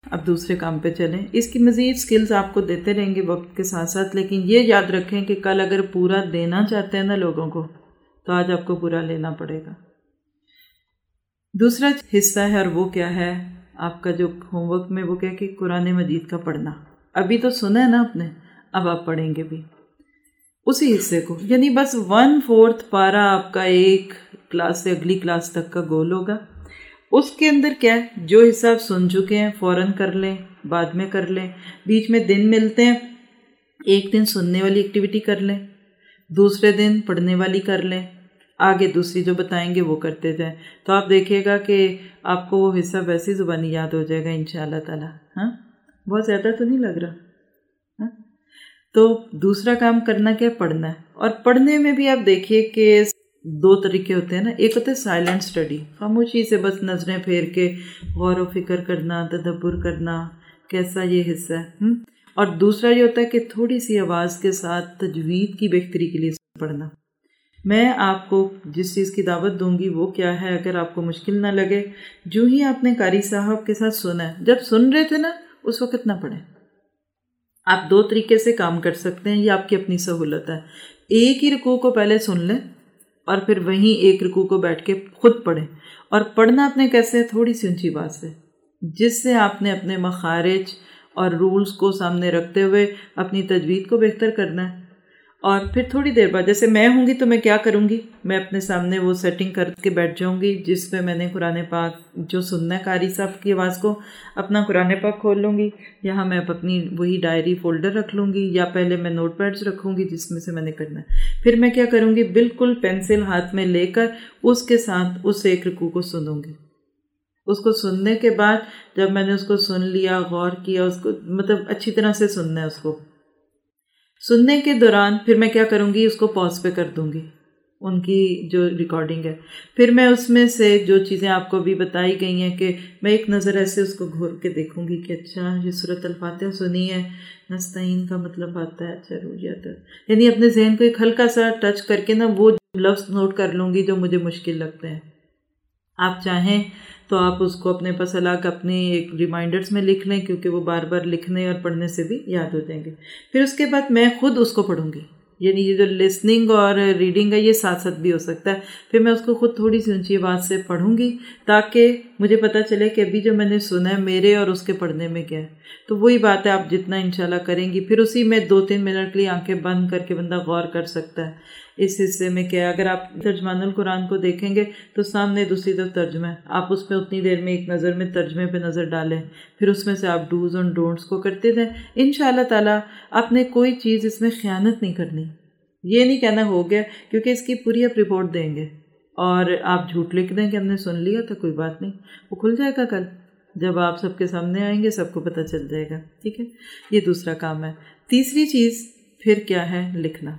اب دوسرے کام پہ چلیں. اس کی مزید سکلز آپ کو دیتے رہیں گے وقت کے ساتھ ساتھ، لیکن یہ یاد رکھیں کہ کل اگر پورا دینا چاہتے ہیں نا لوگوں کو تو آج آپ کو پورا لینا پڑے گا. دوسرا حصہ ہے، اور وہ کیا ہے آپ کا جو ہوم ورک میں، وہ کیا کہ قرآن مجید کا پڑھنا. ابھی تو سنا ہے نا آپ نے، اب آپ پڑھیں گے بھی اسی حصے کو، یعنی بس 1/4 پارہ آپ کا ایک کلاس سے اگلی کلاس تک کا گول ہوگا. اس کے اندر کیا ہے، جو حصہ آپ سن چکے ہیں فوراً کر لیں، بعد میں کر لیں. بیچ میں دن ملتے ہیں، ایک دن سننے والی ایکٹیویٹی کر لیں، دوسرے دن پڑھنے والی کر لیں، آگے دوسری جو بتائیں گے وہ کرتے جائیں. تو آپ دیکھیے گا کہ آپ کو وہ حصہ ویسی زبانی یاد ہو جائے گا انشاءاللہ تعالی. ہاں بہت زیادہ تو نہیں لگ رہا. ہاں تو دوسرا کام کرنا کیا، پڑھنا ہے. اور پڑھنے میں بھی آپ دیکھیے کہ 2 طریقے ہوتے ہیں نا. ایک ہوتا ہے سائلنٹ اسٹڈی، خاموشی سے بس نظریں پھیر کے غور و فکر کرنا، تدبر کرنا کیسا یہ حصہ ہے. اور دوسرا یہ ہوتا ہے کہ تھوڑی سی آواز کے ساتھ تجوید کی بہتری کے لیے پڑھنا. میں آپ کو جس چیز کی دعوت دوں گی وہ کیا ہے، اگر آپ کو مشکل نہ لگے، جو ہی آپ نے قاری صاحب کے ساتھ سنا ہے، جب سن رہے تھے نا اس وقت نہ پڑھیں. آپ 2 طریقے سے کام کر سکتے ہیں، یہ آپ کی اپنی سہولت ہے. ایک ہی رکوع کو پہلے سن لیں اور پھر وہیں ایک رکوع کو بیٹھ کے خود پڑھیں. اور پڑھنا آپ نے کیسے، تھوڑی سی اونچی بات سے، جس سے آپ نے اپنے مخارج اور رولز کو سامنے رکھتے ہوئے اپنی تجوید کو بہتر کرنا ہے. اور پھر تھوڑی دیر بعد جیسے میں ہوں گی تو میں کیا کروں گی، میں اپنے سامنے وہ سیٹنگ کر کے بیٹھ جاؤں گی جس پہ میں نے قرآن پاک جو سننا ہے قاری صاحب کی آواز کو، اپنا قرآن پاک کھول لوں گی. یہاں میں اپنی وہی ڈائری فولڈر رکھ لوں گی، یا پہلے میں نوٹ پیڈز رکھوں گی جس میں سے میں نے کرنا ہے. پھر میں کیا کروں گی، بالکل پینسل ہاتھ میں لے کر اس کے ساتھ اس ایک رکوع کو سنوں گی. اس کو سننے کے بعد جب میں نے اس کو سن لیا، غور کیا، اس کو مطلب اچھی طرح سے سننا ہے. اس کو سننے کے دوران پھر میں کیا کروں گی، اس کو پاز پہ کر دوں گی ان کی جو ریکارڈنگ ہے. پھر میں اس میں سے جو چیزیں آپ کو بھی بتائی گئی ہیں کہ میں ایک نظر ایسے اس کو گھور کے دیکھوں گی کہ اچھا یہ سورۃ الفاتحہ سنی ہے، نستعین کا مطلب آتا ہے، اچھا رویات ہے. یعنی اپنے ذہن کو ایک ہلکا سا ٹچ کر کے نا وہ لفظ نوٹ کر لوں گی جو مجھے مشکل لگتے ہیں. آپ چاہیں تو آپ اس کو اپنے پاس الگ اپنے ایک ریمائنڈرز میں لکھ لیں، کیونکہ وہ بار بار لکھنے اور پڑھنے سے بھی یاد ہو جائیں گے. پھر اس کے بعد میں خود اس کو پڑھوں گی. یعنی یہ جو لسننگ اور ریڈنگ ہے یہ ساتھ ساتھ بھی ہو سکتا ہے. پھر میں اس کو خود تھوڑی سی اونچی آواز سے پڑھوں گی تاکہ مجھے پتہ چلے کہ ابھی جو میں نے سنا ہے میرے اور اس کے پڑھنے میں کیا ہے. تو وہی بات ہے، آپ جتنا انشاءاللہ کریں گی پھر اسی میں 2-3 منٹ کے لیے آنکھیں بند کر کے بندہ غور کر سکتا ہے اس حصے میں کیا ہے. اگر آپ ترجمان القرآن کو دیکھیں گے تو سامنے دوسری طرف ترجمہ ہے، آپ اس میں اتنی دیر میں ایک نظر میں ترجمے پہ نظر ڈالیں، پھر اس میں سے آپ ڈوز اور ڈونٹس کو کرتے جائیں. انشاءاللہ تعالیٰ آپ نے کوئی چیز اس میں خیانت نہیں کرنی. یہ نہیں کہنا ہو گیا، کیونکہ اس کی پوری آپ رپورٹ دیں گے اور آپ جھوٹ لکھ دیں کہ ہم نے سن لیا تو کوئی بات نہیں، وہ کھل جائے گا کل جب آپ سب کے سامنے آئیں گے، سب کو پتہ چل جائے گا. ٹھیک ہے، یہ دوسرا کام ہے. تیسری چیز پھر کیا ہے، لکھنا.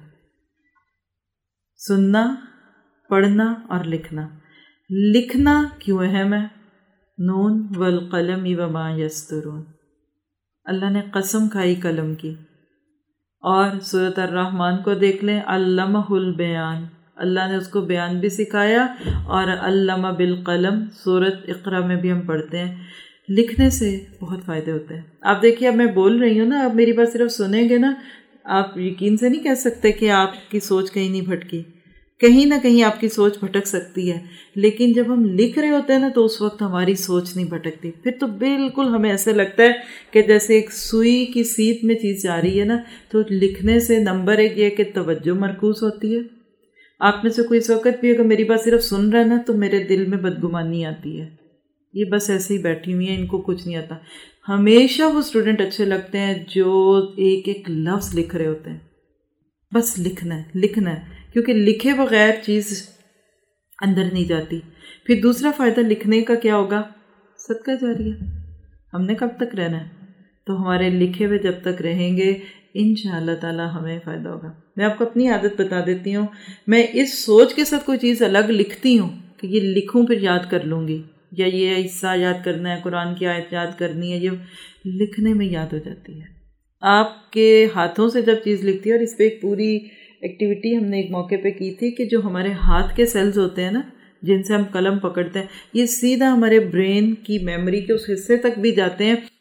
سننا، پڑھنا اور لکھنا. لکھنا کیوں اہم ہے، نون والقلم وما یسطرون، اللہ نے قسم کھائی قلم کی. اور سورۃ الرحمن کو دیکھ لیں، علمہ البیان، اللہ نے اس کو بیان بھی سکھایا. اور علمہ بالقلم سورۃ اقرا میں بھی ہم پڑھتے ہیں. لکھنے سے بہت فائدے ہوتے ہیں. آپ دیکھیے اب میں بول رہی ہوں نا، اب میری بات صرف سنیں گے نا، آپ یقین سے نہیں کہہ سکتے کہ آپ کی سوچ کہیں نہیں بھٹکی. کہیں نہ کہیں آپ کی سوچ بھٹک سکتی ہے، لیکن جب ہم لکھ رہے ہوتے ہیں نا تو اس وقت ہماری سوچ نہیں بھٹکتی. پھر تو بالکل ہمیں ایسے لگتا ہے کہ جیسے ایک سوئی کی سیت میں چیز جا رہی ہے نا. تو لکھنے سے نمبر 1 یہ کہ توجہ مرکوز ہوتی ہے. آپ میں سے کوئی اس وقت بھی اگر میری بات صرف سن رہا ہے نا تو میرے دل میں بدگمانی آتی ہے، یہ بس ایسے ہی بیٹھی ہوئی ہیں، ان کو کچھ نہیں آتا. ہمیشہ وہ اسٹوڈنٹ اچھے لگتے ہیں جو ایک ایک لفظ لکھ رہے ہوتے ہیں. بس لکھنا ہے، لکھنا ہے، کیونکہ لکھے بغیر چیز اندر نہیں جاتی. پھر دوسرا فائدہ لکھنے کا کیا ہوگا، صدقہ جاریہ. ہم نے کب تک رہنا ہے، تو ہمارے لکھے ہوئے جب تک رہیں گے انشاءاللہ تعالی ہمیں فائدہ ہوگا. میں آپ کو اپنی عادت بتا دیتی ہوں، میں اس سوچ کے ساتھ کوئی چیز الگ لکھتی ہوں کہ یہ لکھوں پھر یاد کر لوں گی، یا یہ حصہ یاد کرنا ہے، قرآن کی آیت یاد کرنی ہے، یہ لکھنے میں یاد ہو جاتی ہے. آپ کے ہاتھوں سے جب چیز لکھتی ہے، اور اس پہ ایک پوری ایکٹیویٹی ہم نے ایک موقع پہ کی تھی کہ جو ہمارے ہاتھ کے سیلز ہوتے ہیں نا جن سے ہم قلم پکڑتے ہیں، یہ سیدھا ہمارے برین کی میموری کے اس حصے تک بھی جاتے ہیں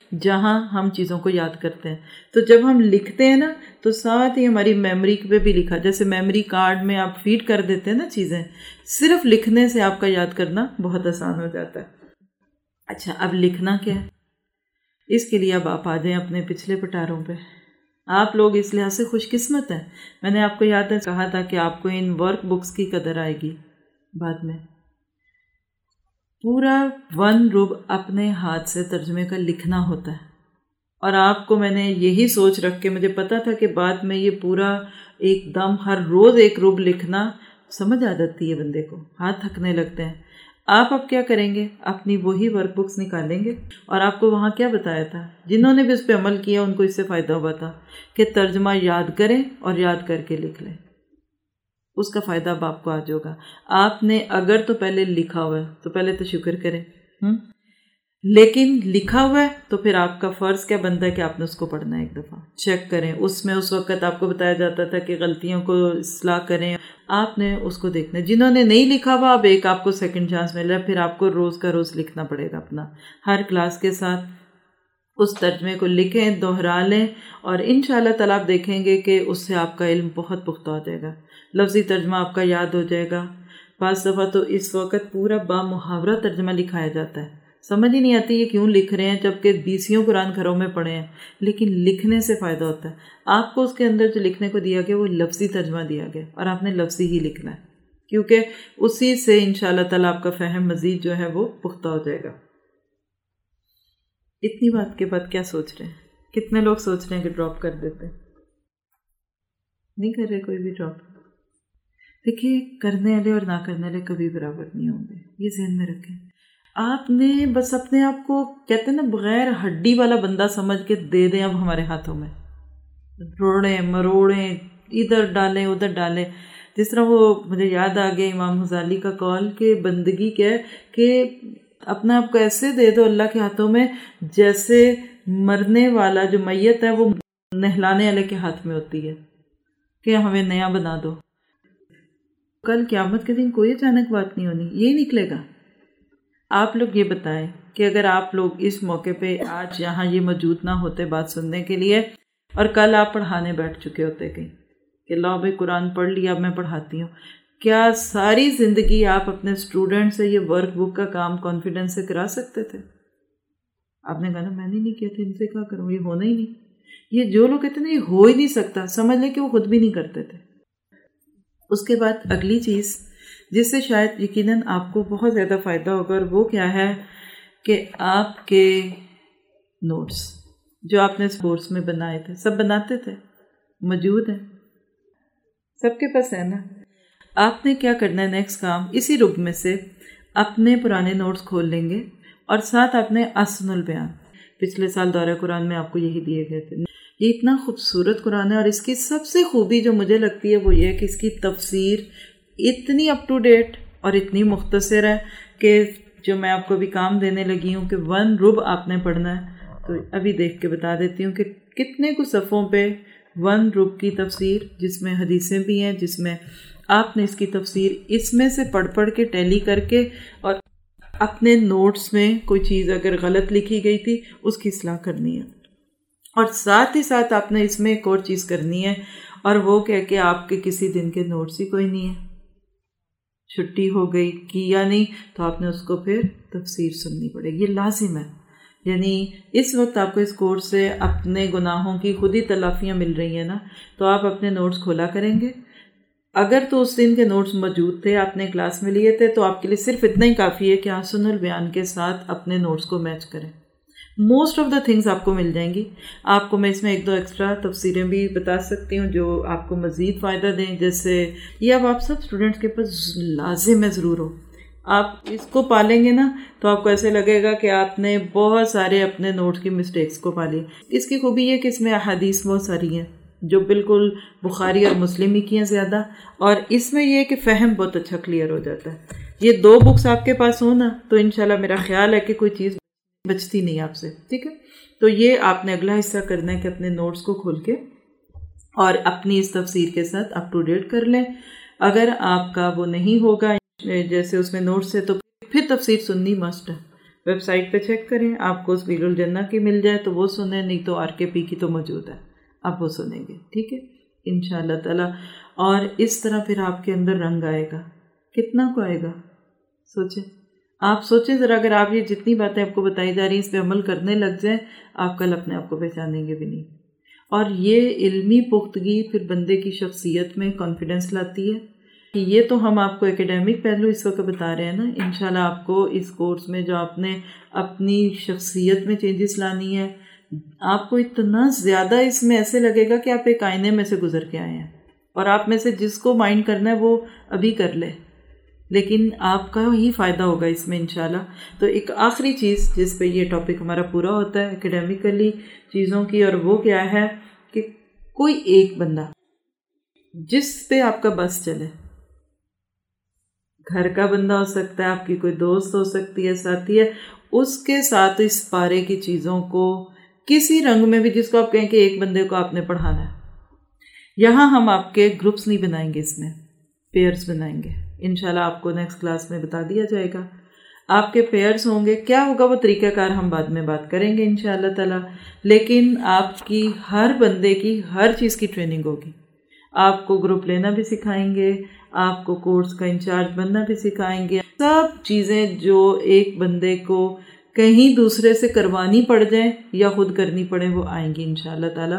جہاں ہم چیزوں کو یاد کرتے ہیں. تو جب ہم لکھتے ہیں نا تو ساتھ ہی ہماری میموری پہ بھی لکھا، جیسے میموری کارڈ میں آپ فیڈ کر دیتے ہیں نا چیزیں، صرف لکھنے سے آپ کا یاد کرنا بہت آسان ہو جاتا ہے. اچھا، اب لکھنا کیا ہے؟ اس کے لیے اب آپ آ جائیں اپنے پچھلے پٹاروں پہ. آپ لوگ اس لحاظ سے خوش قسمت ہیں، میں نے آپ کو یاد ہے کہا تھا کہ آپ کو ان ورک بکس کی قدر آئے گی بعد میں. پورا 1 رب اپنے ہاتھ سے ترجمے کا لکھنا ہوتا ہے، اور آپ کو میں نے یہی سوچ رکھ کے، مجھے پتا تھا کہ بعد میں یہ پورا ایک دم ہر روز 1 رب لکھنا سمجھ آ جاتی ہے بندے کو، ہاتھ تھکنے لگتے ہیں. آپ اب کیا کریں گے؟ اپنی وہی ورک بکس نکالیں گے، اور آپ کو وہاں کیا بتایا تھا، جنہوں نے بھی اس پہ عمل کیا ان کو اس سے فائدہ ہوا تھا کہ ترجمہ یاد کریں اور یاد کر کے لکھ لیں. اس کا فائدہ اب آپ کو آج ہوگا. آپ نے اگر تو پہلے لکھا ہوا ہے تو پہلے تو شکر کریں، لیکن لکھا ہوا ہے تو پھر آپ کا فرض کیا بنتا ہے کہ آپ نے اس کو پڑھنا ہے، ایک دفعہ چیک کریں. اس میں اس وقت آپ کو بتایا جاتا تھا کہ غلطیوں کو اصلاح کریں، آپ نے اس کو دیکھنا ہے. جنہوں نے نہیں لکھا ہوا، اب ایک آپ کو سیکنڈ چانس مل رہا ہے، پھر آپ کو روز کا روز لکھنا پڑے گا اپنا، ہر کلاس کے ساتھ اس ترجمے کو لکھیں، دوہرا لیں، اور انشاءاللہ تعالیٰ آپ دیکھیں گے کہ اس سے آپ کا علم بہت پختہ ہو جائے گا، لفظی ترجمہ آپ کا یاد ہو جائے گا. بعض دفعہ تو اس وقت پورا بامحاورہ ترجمہ لکھایا جاتا ہے، سمجھ ہی نہیں آتی یہ کیوں لکھ رہے ہیں، جبکہ 20 قرآن گھروں میں پڑھے ہیں، لیکن لکھنے سے فائدہ ہوتا ہے. آپ کو اس کے اندر جو لکھنے کو دیا گیا وہ لفظی ترجمہ دیا گیا، اور آپ نے لفظی ہی لکھنا ہے، کیونکہ اسی سے انشاءاللہ تعالیٰ آپ کا فہم مزید جو ہے وہ پختہ ہو جائے گا. اتنی بات کے بعد کیا سوچ رہے ہیں؟ کتنے لوگ سوچ رہے ہیں کہ ڈراپ کر دیتے ہیں؟ نہیں کر رہے کوئی بھی ڈراپ؟ دیکھیے، کرنے والے اور نہ کرنے والے کبھی برابر نہیں ہوں گے، یہ ذہن میں رکھیں. آپ نے بس اپنے آپ کو کہتے ہیں نا بغیر ہڈی والا بندہ سمجھ کے دے دیں اب ہمارے ہاتھوں میں، روڑیں مروڑیں ادھر ڈالیں ادھر ڈالیں. جس طرح وہ مجھے یاد آ گیا امام غزالی کا قول کہ بندگی کیا ہے کہ اپنے آپ کو ایسے دے دو اللہ کے ہاتھوں میں جیسے مرنے والا جو میت ہے وہ نہلانے والے کے ہاتھ میں ہوتی ہے کہ ہمیں نیا بنا دو. کل قیامت کے دن کوئی اچانک بات نہیں ہونی، یہی نکلے گا. آپ لوگ یہ بتائیں کہ اگر آپ لوگ اس موقع پہ آج یہاں یہ موجود نہ ہوتے بات سننے کے لیے، اور کل آپ پڑھانے بیٹھ چکے ہوتے کہیں کہ لاؤ بھائی قرآن پڑھ لیا اب میں پڑھاتی ہوں، کیا ساری زندگی آپ اپنے اسٹوڈنٹ سے یہ ورک بک کا کام کانفیڈنس سے کرا سکتے تھے؟ آپ نے کہا نا میں نے نہیں کیا تھا، ان سے کیا کروں، یہ ہونا ہی نہیں. یہ جو لوگ کہتے ہیں نا یہ ہو ہی نہیں سکتا، سمجھ لیں کہ وہ خود بھی نہیں کرتے تھے. اس کے بعد اگلی چیز جس سے شاید یقیناً آپ کو بہت زیادہ فائدہ ہوگا، اور وہ کیا ہے کہ آپ کے نوٹس جو آپ نے اس کورس میں بنائے تھے، سب بناتے تھے، موجود ہیں، سب کے پاس ہے نا. آپ نے کیا کرنا ہے نیکسٹ کام، اسی رب میں سے اپنے پرانے نوٹس کھول لیں گے، اور ساتھ اپنے احسن البیان، پچھلے سال دورہ قرآن میں آپ کو یہی دیے گئے تھے. یہ اتنا خوبصورت قرآن ہے، اور اس کی سب سے خوبی جو مجھے لگتی ہے وہ یہ ہے کہ اس کی تفسیر اتنی اپ ٹو ڈیٹ اور اتنی مختصر ہے کہ جو میں آپ کو بھی کام دینے لگی ہوں کہ 1 رب آپ نے پڑھنا ہے، تو ابھی دیکھ کے بتا دیتی ہوں کہ کتنے کچھ صفحوں پہ 1 رب کی تفسیر، جس میں حدیثیں بھی ہیں، جس میں آپ نے اس کی تفسیر اس میں سے پڑھ کے ٹیلی کر کے، اور اپنے نوٹس میں کوئی چیز اگر غلط لکھی گئی تھی اس کی اصلاح کرنی ہے. اور ساتھ ہی ساتھ آپ نے اس میں ایک اور چیز کرنی ہے، اور وہ کہہ کہ آپ کے کسی دن کے نوٹس ہی کوئی نہیں ہے، چھٹی ہو گئی کیا نہیں، تو آپ نے اس کو پھر تفسیر سننی پڑے گی، یہ لازم ہے. یعنی اس وقت آپ کو اس کورس سے اپنے گناہوں کی خود ہی تلافیاں مل رہی ہیں نا، تو آپ اپنے نوٹس کھولا کریں گے. اگر تو اس دن کے نوٹس موجود تھے، آپ نے کلاس میں لیے تھے، تو آپ کے لیے صرف اتنا ہی کافی ہے کہ احسن البیان کے ساتھ اپنے نوٹس کو میچ کریں. موسٹ آف دا تھنگس آپ کو مل جائیں گی. آپ کو میں اس میں 1-2 ایکسٹرا تفسیریں بھی بتا سکتی ہوں جو آپ کو مزید فائدہ دیں، جیسے یہ اب آپ سب اسٹوڈنٹس کے پاس لازم ہے ضرور ہو. آپ اس کو پالیں گے نا تو آپ کو ایسے لگے گا کہ آپ نے بہت سارے اپنے نوٹس کی مسٹیکس کو پالی. اس کی خوبی یہ کہ اس میں احادیث بہت ساری ہیں جو بالکل بخاری اور مسلم ہی کی ہیں زیادہ، اور اس میں یہ کہ فہم بہت اچھا کلیئر ہو جاتا ہے. یہ 2 بکس آپ کے پاس ہوں نا تو انشاءاللہ میرا خیال ہے کہ کوئی چیز بچتی نہیں آپ سے. ٹھیک ہے، تو یہ آپ نے اگلا حصہ کرنا ہے کہ اپنے نوٹس کو کھول کے اور اپنی اس تفسیر کے ساتھ اپ ٹو ڈیٹ کر لیں. اگر آپ کا وہ نہیں ہوگا جیسے اس میں نوٹس ہے تو پھر تفسیر سننی مسٹ ہے، ویب سائٹ پہ چیک کریں، آپ کو سبیل الجنہ کی مل جائے تو وہ سنیں، نہیں تو RKP کی تو موجود ہے، آپ وہ سنیں گے، ٹھیک ہے انشاءاللہ تعالی۔ اور اس طرح پھر آپ کے اندر رنگ آئے گا، کتنا کو آئے گا سوچیں، آپ سوچیں ذرا، اگر آپ یہ جتنی باتیں آپ کو بتائی جا رہی ہیں اس پہ عمل کرنے لگ جائیں، آپ کل اپنے آپ کو پہچانیں گے بھی نہیں۔ اور یہ علمی پختگی پھر بندے کی شخصیت میں کانفیڈنس لاتی ہے کہ یہ تو ہم آپ کو ایکیڈیمک پہلو اس وقت بتا رہے ہیں نا، انشاءاللہ آپ کو اس کورس میں جو آپ نے اپنی شخصیت میں چینجز لانی ہے، آپ کو اتنا زیادہ اس میں ایسے لگے گا کہ آپ ایک آئینے میں سے گزر کے آئے ہیں، اور آپ میں سے جس کو مائنڈ کرنا ہے وہ ابھی کر لے، لیکن آپ کا ہی فائدہ ہوگا اس میں انشاءاللہ۔ تو ایک آخری چیز جس پہ یہ ٹاپک ہمارا پورا ہوتا ہے ایکیڈیمکلی چیزوں کی، اور وہ کیا ہے کہ کوئی ایک بندہ جس پہ آپ کا بس چلے، گھر کا بندہ ہو سکتا ہے، آپ کی کوئی دوست ہو سکتی ہے، ساتھی ہے، اس کے ساتھ اس پارے کی چیزوں کو کسی رنگ میں بھی، جس کو آپ کہیں کہ ایک بندے کو آپ نے پڑھانا ہے، یہاں ہم آپ کے گروپس نہیں بنائیں گے، اس میں پیئرز بنائیں گے انشاءاللہ، آپ کو نیکسٹ کلاس میں بتا دیا جائے گا۔ آپ کے پیئرز ہوں گے، کیا ہوگا وہ طریقہ کار ہم بعد میں بات کریں گے انشاءاللہ تعالی، لیکن آپ کی ہر بندے کی ہر چیز کی ٹریننگ ہوگی، آپ کو گروپ لینا بھی سکھائیں گے، آپ کو کورس کا انچارج بننا بھی سکھائیں گے، سب چیزیں جو ایک بندے کو کہیں دوسرے سے کروانی پڑ جائیں یا خود کرنی پڑیں وہ آئیں گی انشاءاللہ تعالی۔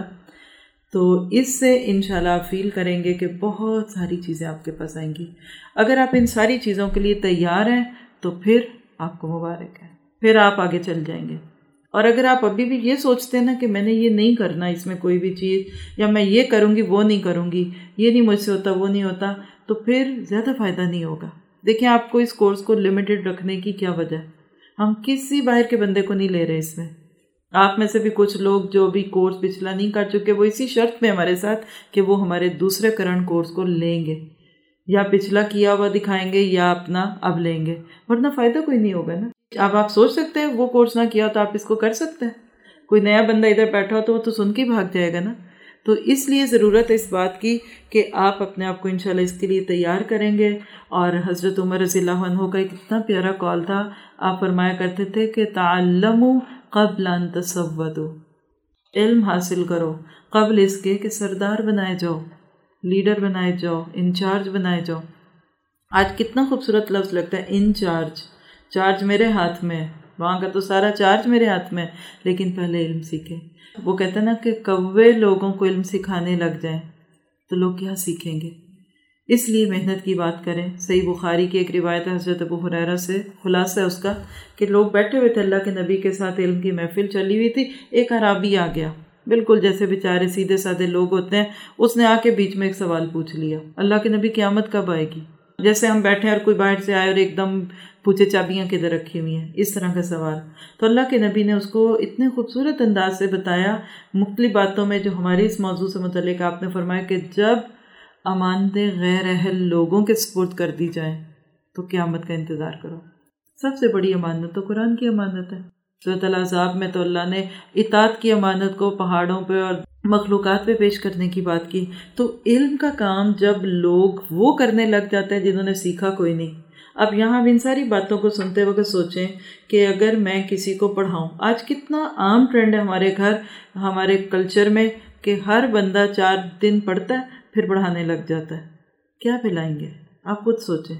تو اس سے انشاءاللہ آپ فیل کریں گے کہ بہت ساری چیزیں آپ کے پاس آئیں گی۔ اگر آپ ان ساری چیزوں کے لیے تیار ہیں تو پھر آپ کو مبارک ہے، پھر آپ آگے چل جائیں گے۔ اور اگر آپ ابھی بھی یہ سوچتے ہیں نا کہ میں نے یہ نہیں کرنا اس میں کوئی بھی چیز، یا میں یہ کروں گی وہ نہیں کروں گی، یہ نہیں مجھ سے ہوتا وہ نہیں ہوتا، تو پھر زیادہ فائدہ نہیں ہوگا۔ دیکھیں آپ کو اس کورس کو لمیٹڈ رکھنے کی کیا وجہ ہے؟ ہم کسی باہر کے بندے کو نہیں لے رہے اس میں۔ آپ میں سے بھی کچھ لوگ جو بھی کورس پچھلا نہیں کر چکے، وہ اسی شرط میں ہمارے ساتھ کہ وہ ہمارے دوسرے کرنٹ کورس کو لیں گے، یا پچھلا کیا ہوا دکھائیں گے یا اپنا اب لیں گے، ورنہ فائدہ کوئی نہیں ہوگا نا۔ اب آپ سوچ سکتے ہیں وہ کورس نہ کیا تو آپ اس کو کر سکتے ہیں، کوئی نیا بندہ ادھر بیٹھا ہو تو وہ تو سن کے بھاگ جائے گا نا۔ تو اس لیے ضرورت ہے اس بات کی کہ آپ اپنے آپ کو انشاءاللہ اس کے لیے تیار کریں گے۔ اور حضرت عمر رضی اللہ عنہ کا ایک اتنا پیارا قول تھا، آپ فرمایا کرتے تھے کہ تعلموا قبل ان تسودوا، علم حاصل کرو قبل اس کے کہ سردار بنائے جاؤ، لیڈر بنائے جاؤ، انچارج بنائے جاؤ۔ آج کتنا خوبصورت لفظ لگتا ہے انچارج، چارج میرے ہاتھ میں، وہاں کا تو سارا چارج میرے ہاتھ میں، لیکن پہلے علم سیکھیں۔ وہ کہتے ہیں نا کہ کوے لوگوں کو علم سکھانے لگ جائیں تو لوگ کیا سیکھیں گے، اس لیے محنت کی بات کریں۔ صحیح بخاری کی ایک روایت ہے حضرت ابو ہریرہ سے، خلاصہ ہے اس کا کہ لوگ بیٹھے ہوئے تھے، اللہ کے نبی کے ساتھ علم کی محفل چلی ہوئی تھی، ایک اعرابی آ گیا، بالکل جیسے بیچارے سیدھے سادے لوگ ہوتے ہیں، اس نے آ کے بیچ میں ایک سوال پوچھ لیا، اللہ کے نبی قیامت کب آئے گی؟ جیسے ہم بیٹھے ہیں اور کوئی باہر سے آئے اور ایک دم پوچھے چابیاں کدھر رکھی ہوئی ہیں، اس طرح کا سوال۔ تو اللہ کے نبی نے اس کو اتنے خوبصورت انداز سے بتایا مختلف باتوں میں جو ہمارے اس موضوع سے متعلق، آپ نے فرمایا کہ جب امانتیں غیر اہل لوگوں کے سپرد کر دی جائیں تو قیامت کا انتظار کرو۔ سب سے بڑی امانت تو قرآن کی امانت ہے۔ سورۃ الاحزاب میں تو اللہ نے اطاعت کی امانت کو پہاڑوں پہ اور مخلوقات پہ پیش کرنے کی بات کی۔ تو علم کا کام جب لوگ وہ کرنے لگ جاتے ہیں جنہوں نے سیکھا کوئی نہیں۔ اب یہاں ان ساری باتوں کو سنتے وقت سوچیں کہ اگر میں کسی کو پڑھاؤں، آج کتنا عام ٹرینڈ ہے ہمارے گھر، ہمارے کلچر میں کہ ہر بندہ 4 دن پڑھتا ہے پھر پڑھانے لگ جاتا ہے، کیا پلائیں گے؟ آپ خود سوچیں۔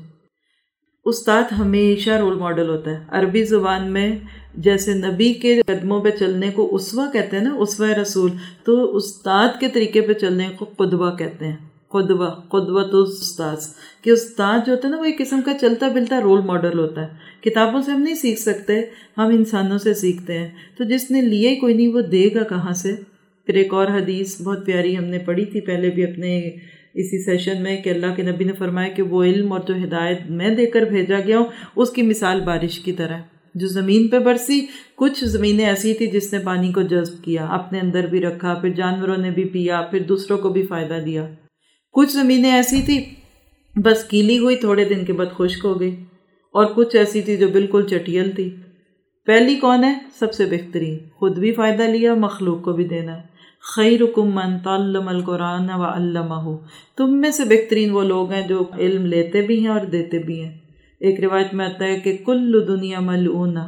استاد ہمیشہ رول ماڈل ہوتا ہے۔ عربی زبان میں جیسے نبی کے قدموں پہ چلنے کو اسوہ کہتے ہیں نا، اسوہ رسول، تو استاد کے طریقے پہ چلنے کو قدوہ کہتے ہیں۔ قدوۃ استاذ، کہ استاد جو ہوتا ہے نا وہ ایک قسم کا چلتا بلتا رول ماڈل ہوتا ہے۔ کتابوں سے ہم نہیں سیکھ سکتے، ہم انسانوں سے سیکھتے ہیں، تو جس نے لیے کوئی نہیں وہ دے گا کہاں سے؟ پھر ایک اور حدیث بہت پیاری ہم نے پڑھی تھی پہلے بھی اپنے اسی سیشن میں کہ اللہ کے نبی نے فرمایا کہ وہ علم اور جو ہدایت میں دے کر بھیجا گیا ہوں اس کی مثال بارش کی طرح ہے جو زمین پہ برسی۔ کچھ زمینیں ایسی تھی جس نے پانی کو جذب کیا، اپنے اندر بھی رکھا، پھر جانوروں نے بھی پیا، پھر دوسروں کو بھی فائدہ دیا۔ کچھ زمینیں ایسی تھی بس گیلی ہوئی، تھوڑے دن کے بعد خشک ہو گئی، اور کچھ ایسی تھی جو بالکل چٹیل تھی۔ پہلی کون ہے؟ سب سے بہترین، خود بھی فائدہ لیا، مخلوق کو بھی دینا ہے۔ خیرکم من تعلم القرآن وعلمہ، تم میں سے بہترین وہ لوگ ہیں جو علم لیتے بھی ہیں اور دیتے بھی ہیں۔ ایک روایت میں آتا ہے کہ کل دنیا ملعونہ،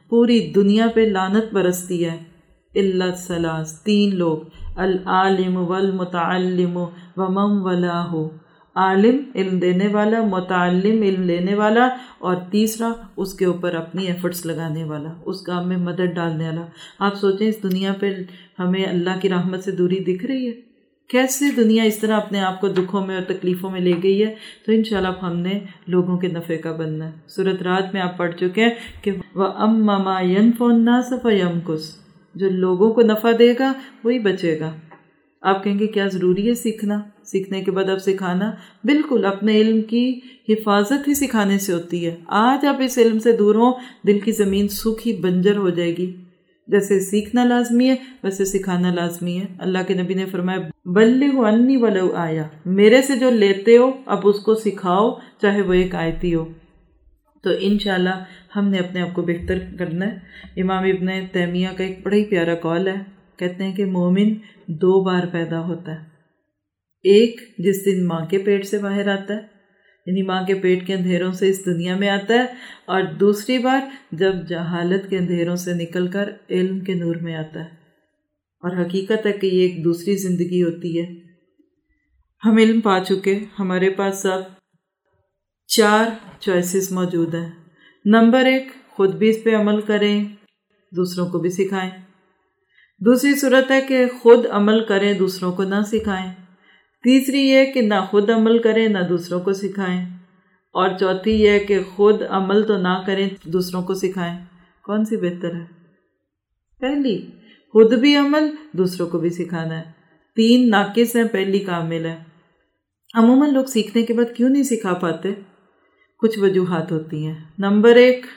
پوری دنیا پہ لعنت برستی ہے، الا ثلاث، 3 لوگ، العالم والمتعلم ومن ولاہ، عالم علم دینے والا، متعلم علم لینے والا، اور تیسرا اس کے اوپر اپنی ایفرٹس لگانے والا، اس کام میں مدد ڈالنے والا۔ آپ سوچیں اس دنیا پہ ہمیں اللہ کی رحمت سے دوری دکھ رہی ہے، کیسے دنیا اس طرح اپنے آپ کو دکھوں میں اور تکلیفوں میں لے گئی ہے۔ تو انشاءاللہ اب ہم نے لوگوں کے نفع کا بننا ہے۔ سورۃ رعد میں آپ پڑھ چکے ہیں کہ وَأَمَّا مَا يَنْفَعُ النَّاسَ فَيَمْكُثُ، جو لوگوں کو نفع دے گا وہی بچے گا۔ آپ کہیں گے کیا ضروری ہے سیکھنا؟ سیکھنے کے بعد اب سکھانا؟ بالکل، اپنے علم کی حفاظت ہی سکھانے سے ہوتی ہے۔ آج آپ اس علم سے دور ہوں، دل کی زمین سوکھی بنجر ہو جائے گی۔ جیسے سیکھنا لازمی ہے ویسے سکھانا لازمی ہے۔ اللہ کے نبی نے فرمایا بلغوا عنی ولو آیہ، میرے سے جو لیتے ہو اب اس کو سکھاؤ، چاہے وہ ایک آیت ہی ہو۔ تو انشاءاللہ ہم نے اپنے آپ کو بہتر کرنا ہے۔ امام ابن تیمیہ کا ایک بڑا ہی پیارا قول ہے، کہتے ہیں کہ مومن 2 بار پیدا ہوتا ہے، ایک جس دن ماں کے پیٹ سے باہر آتا ہے، یعنی ماں کے پیٹ کے اندھیروں سے اس دنیا میں آتا ہے، اور دوسری بار جب جہالت کے اندھیروں سے نکل کر علم کے نور میں آتا ہے۔ اور حقیقت ہے کہ یہ ایک دوسری زندگی ہوتی ہے۔ ہم علم پا چکے، ہمارے پاس اب 4 چوائسز موجود ہیں۔ نمبر 1، خود بھی اس پہ عمل کریں، دوسروں کو بھی سکھائیں۔ دوسری صورت ہے کہ خود عمل کریں، دوسروں کو نہ سکھائیں۔ تیسری یہ کہ نہ خود عمل کریں نہ دوسروں کو سکھائیں، اور چوتھی یہ ہے کہ خود عمل تو نہ کریں، دوسروں کو سکھائیں۔ کون سی بہتر ہے؟ پہلی، خود بھی عمل دوسروں کو بھی سکھانا ہے۔ 3 ناقص ہیں، پہلی کامل ہے۔ عموماً لوگ سیکھنے کے بعد کیوں نہیں سکھا پاتے؟ کچھ وجوہات ہوتی ہیں۔ نمبر 1،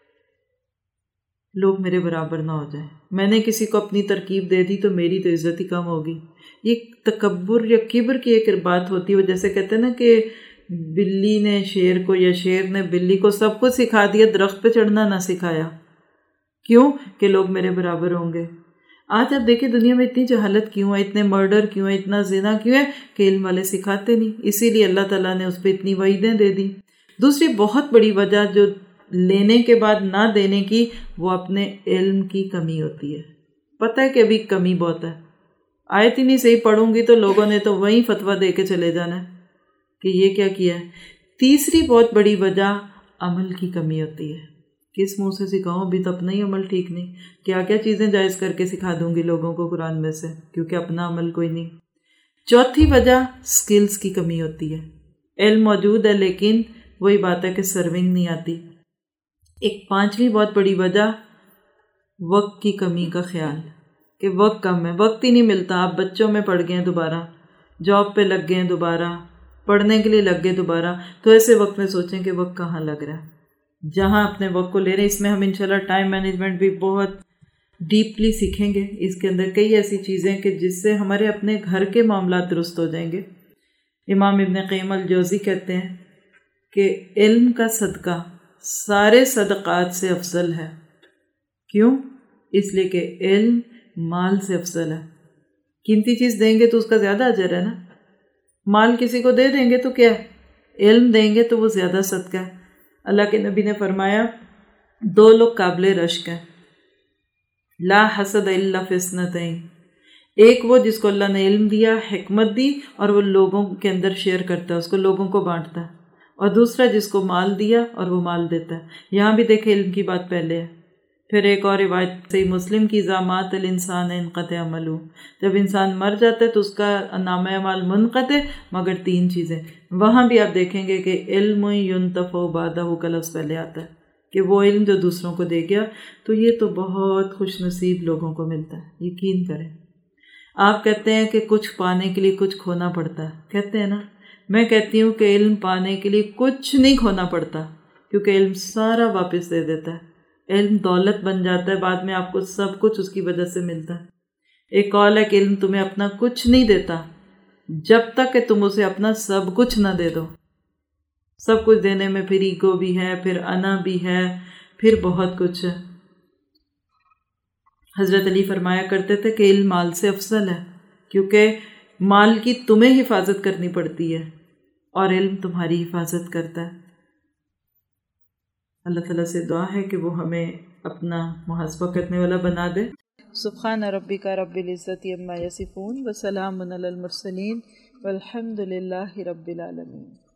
لوگ میرے برابر نہ ہو جائیں، میں نے کسی کو اپنی ترکیب دے دی تو میری تو عزت ہی کم ہوگی۔ یہ تکبر یا کبر کی ایک بات ہوتی ہے، وہ جیسے کہتے ہیں نا کہ بلی نے شیر کو یا شیر نے بلی کو سب کچھ سکھا دیا، درخت پہ چڑھنا نہ سکھایا۔ کیوں؟ کہ لوگ میرے برابر ہوں گے۔ آج آپ دیکھیں دنیا میں اتنی جہالت کیوں ہے، اتنے مرڈر کیوں ہے، اتنا زنا کیوں ہے؟ کہ علم والے سکھاتے نہیں، اسی لیے اللہ تعالیٰ نے اس پہ اتنی وعیدیں دے دی۔ دوسری بہت بڑی وجہ جو لینے کے بعد نہ دینے کی، وہ اپنے علم کی کمی ہوتی ہے۔ پتہ ہے کہ ابھی کمی بہت ہے، آیت ہی نہیں صحیح پڑھوں گی تو لوگوں نے تو وہیں فتویٰ دے کے چلے جانا ہے کہ یہ کیا کیا ہے۔ تیسری بہت بڑی وجہ عمل کی کمی ہوتی ہے۔ کس منہ سے سکھاؤں؟ ابھی تو اپنا ہی عمل ٹھیک نہیں، کیا کیا چیزیں جائز کر کے سکھا دوں گی لوگوں کو قرآن میں سے، کیونکہ اپنا عمل کوئی نہیں۔ چوتھی وجہ سکلز کی کمی ہوتی ہے۔ علم موجود ہے لیکن وہی بات ہے کہ سرونگ نہیں آتی۔ ایک 5ویں بہت بڑی وجہ وقت کی کمی کا خیال، کہ وقت کم ہے، وقت ہی نہیں ملتا۔ آپ بچوں میں پڑھ گئے ہیں، دوبارہ جاب پہ لگ گئے ہیں، دوبارہ پڑھنے کے لیے لگ گئے دوبارہ، تو ایسے وقت میں سوچیں کہ وقت کہاں لگ رہا ہے، جہاں اپنے وقت کو لے رہے ہیں۔ اس میں ہم انشاءاللہ ٹائم مینجمنٹ بھی بہت ڈیپلی سیکھیں گے۔ اس کے اندر کئی ایسی چیزیں کہ جس سے ہمارے اپنے گھر کے معاملات درست ہو جائیں گے۔ امام ابن قیم الجوزی کہتے ہیں کہ علم کا صدقہ سارے صدقات سے افضل ہے۔ کیوں؟ اس لیے کہ علم مال سے افضل ہے۔ قیمتی چیز دیں گے تو اس کا زیادہ اجر ہے نا، مال کسی کو دے دیں گے تو کیا ہے، علم دیں گے تو وہ زیادہ صدقہ ہے۔ اللہ کے نبی نے فرمایا 2 لوگ قابل رشک ہیں، لا حسد الا فی اثنتین، ایک وہ جس کو اللہ نے علم دیا، حکمت دی، اور وہ لوگوں کے اندر شیئر کرتا ہے، اس کو لوگوں کو بانٹتا ہے، اور دوسرا جس کو مال دیا اور وہ مال دیتا ہے۔ یہاں بھی دیکھیں علم کی بات پہلے ہے۔ پھر ایک اور روایت صحیح مسلم کی، اذا مات الانسان انقطع عملہ، جب انسان مر جاتا ہے تو اس کا نامہ اعمال منقطع مگر 3 چیزیں۔ وہاں بھی آپ دیکھیں گے کہ علم ینتفع بعدہ کا لفظ پہلے آتا ہے، کہ وہ علم جو دوسروں کو دے گیا، تو یہ تو بہت خوش نصیب لوگوں کو ملتا ہے، یقین کریں۔ آپ کہتے ہیں کہ کچھ پانے کے لیے کچھ کھونا پڑتا ہے، کہتے ہیں نا، میں کہتی ہوں کہ علم پانے کے لیے کچھ نہیں کھونا پڑتا، کیونکہ علم سارا واپس دے دیتا ہے۔ علم دولت بن جاتا ہے، بعد میں آپ کو سب کچھ اس کی وجہ سے ملتا ہے۔ ایک قول ہے کہ علم تمہیں اپنا کچھ نہیں دیتا جب تک کہ تم اسے اپنا سب کچھ نہ دے دو۔ سب کچھ دینے میں پھر ایگو بھی ہے، پھر انا بھی ہے، پھر بہت کچھ ہے۔ حضرت علی فرمایا کرتے تھے کہ علم مال سے افضل ہے، کیونکہ مال کی تمہیں حفاظت کرنی پڑتی ہے اور علم تمہاری حفاظت کرتا ہے۔ اللہ تعالیٰ سے دعا ہے کہ وہ ہمیں اپنا محاسبہ کرنے والا بنا دے۔ سبحان ربک رب العزت عما یصفون وسلام علی المرسلین والحمد للہ رب العالمین۔